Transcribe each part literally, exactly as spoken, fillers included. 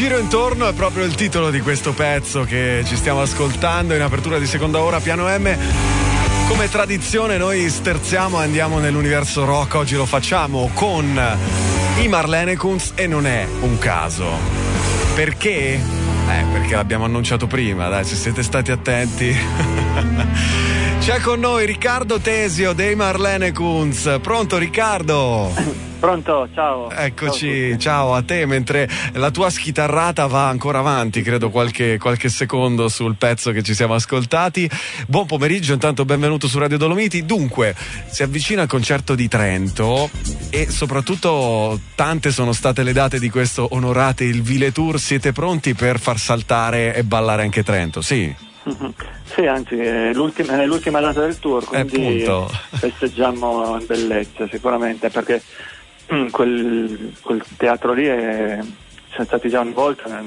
giro intorno è proprio il titolo di questo pezzo che ci stiamo ascoltando in apertura di seconda ora, Piano M. Come tradizione noi sterziamo e andiamo nell'universo rock. Oggi lo facciamo con i Marlene Kunz e non è un caso. Perché? Eh, perché l'abbiamo annunciato prima, dai, se siete stati attenti. C'è con noi Riccardo Tesio dei Marlene Kunz. Pronto Riccardo? Pronto, ciao. Eccoci, ciao, ciao a te, mentre la tua schitarrata va ancora avanti, credo qualche, qualche secondo sul pezzo che ci siamo ascoltati. Buon pomeriggio, intanto benvenuto su Radio Dolomiti. Dunque, si avvicina il concerto di Trento e soprattutto tante sono state le date di questo Onorate il Vile Tour. Siete pronti per far saltare e ballare anche Trento? Sì. Sì, anzi, è l'ultima, è l'ultima data del tour, quindi eh, festeggiamo in bellezza sicuramente, perché quel, quel teatro lì è, siamo stati già una volta,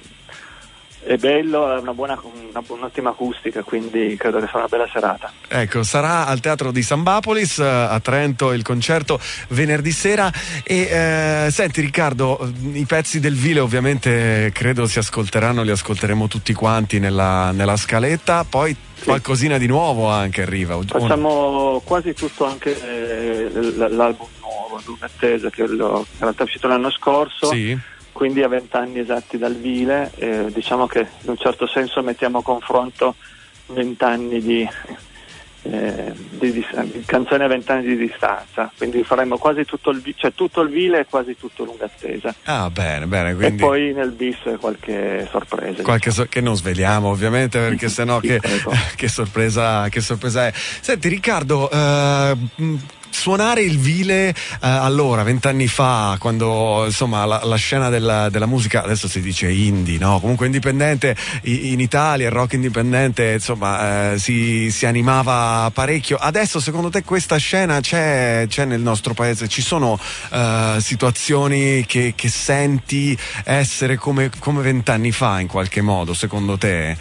è bello, è una buona, una, un'ottima acustica, quindi credo che sarà una bella serata. Ecco, sarà al Teatro di Sambapolis a Trento il concerto venerdì sera. E eh, senti Riccardo, i pezzi del Vile ovviamente credo si ascolteranno, li ascolteremo tutti quanti nella, nella scaletta, poi sì, qualcosina di nuovo anche arriva. Facciamo quasi tutto, anche eh, l'album nuovo, Luna Attesa, che in realtà è uscito l'anno scorso. Sì. Quindi a vent'anni esatti dal Vile, eh, diciamo che in un certo senso mettiamo a confronto vent'anni di, eh, di, di, di canzoni a vent'anni di distanza, quindi faremo quasi tutto il, cioè tutto il Vile e quasi tutto Lunga Attesa. Ah, bene, bene. Quindi... E poi nel bis qualche sorpresa. Qualche so- che non sveliamo ovviamente, perché sennò che, che, sorpresa, che sorpresa è. Senti Riccardo, eh, suonare il Vile eh, allora, vent'anni fa, quando insomma la, la scena della, della musica, adesso si dice indie, no? Comunque indipendente in Italia, il rock indipendente, insomma, eh, si, si animava parecchio. Adesso secondo te questa scena c'è, c'è nel nostro paese? Ci sono eh, situazioni che, che senti essere come, come vent'anni fa in qualche modo, secondo te?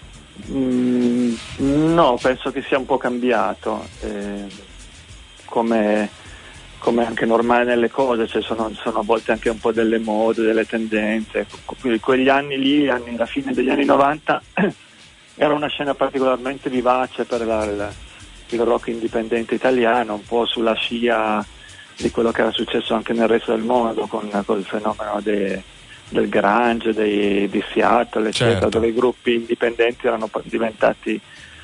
Mm, no, penso che sia un po' cambiato. Eh... Come, come anche normale nelle cose, cioè sono, sono a volte anche un po' delle mode, delle tendenze. Que- quegli anni lì, anni, la fine degli anni novanta, era una scena particolarmente vivace per la, il, il rock indipendente italiano, un po' sulla scia di quello che era successo anche nel resto del mondo, con, con il fenomeno de, del grunge, dei, di Seattle, eccetera, certo, dove i gruppi indipendenti erano diventati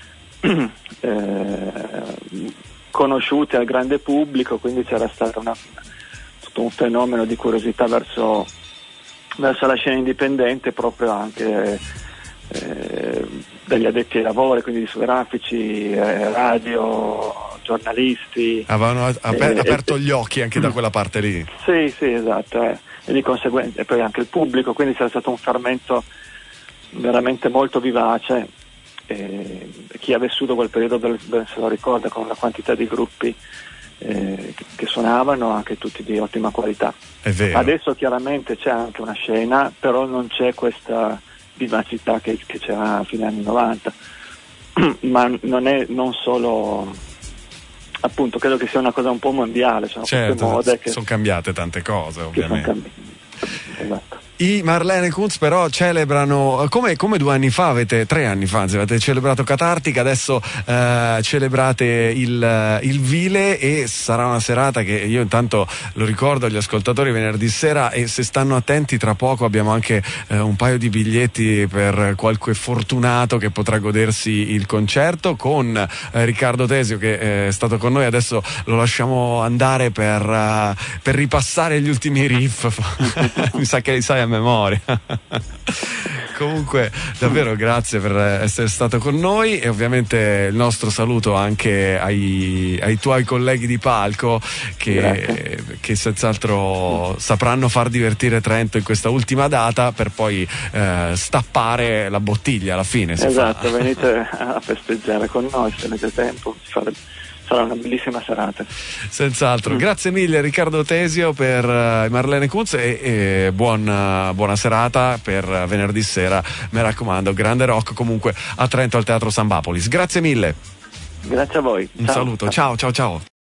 eh, conosciuti al grande pubblico, quindi c'era stato una, tutto un fenomeno di curiosità verso, verso la scena indipendente, proprio anche eh, dagli addetti ai lavori, quindi discografici, eh, radio, giornalisti. Avevano aper- eh, aperto eh, gli occhi anche da quella parte lì. Sì, sì, esatto, eh. E di conseguenza, e poi anche il pubblico, quindi c'era stato un fermento veramente molto vivace. Eh, chi ha vissuto quel periodo ben se lo ricorda, con la quantità di gruppi eh, che, che suonavano, anche tutti di ottima qualità. È vero. Adesso chiaramente c'è anche una scena, però non c'è questa vivacità che, che c'era a fine anni novanta. Ma non è non solo, appunto, credo che sia una cosa un po' mondiale, sono certo, queste mode che sono cambiate tante cose, ovviamente. Esatto. I Marlene Kunz però celebrano, come, come due anni fa, avete tre anni fa, anzi, avete celebrato Catartica, adesso eh, celebrate il, il Vile, e sarà una serata che io intanto lo ricordo agli ascoltatori venerdì sera, e se stanno attenti tra poco abbiamo anche eh, un paio di biglietti per qualche fortunato che potrà godersi il concerto con eh, Riccardo Tesio, che è stato con noi. Adesso lo lasciamo andare per, uh, per ripassare gli ultimi riff. Mi sa che li sai a memoria. Comunque davvero grazie per essere stato con noi, e ovviamente il nostro saluto anche ai, ai tuoi colleghi di palco che, che senz'altro sapranno far divertire Trento in questa ultima data, per poi eh, stappare la bottiglia alla fine. Esatto, fa. Venite a festeggiare con noi se avete tempo, fare... sarà una bellissima serata. Senz'altro. Mm. Grazie mille Riccardo Tesio per uh, Marlene Kunz, e, e buona, buona serata per uh, venerdì sera, mi raccomando, grande rock comunque a Trento al Teatro Sambapolis. Grazie mille. Grazie a voi. Un ciao. saluto, ciao ciao ciao.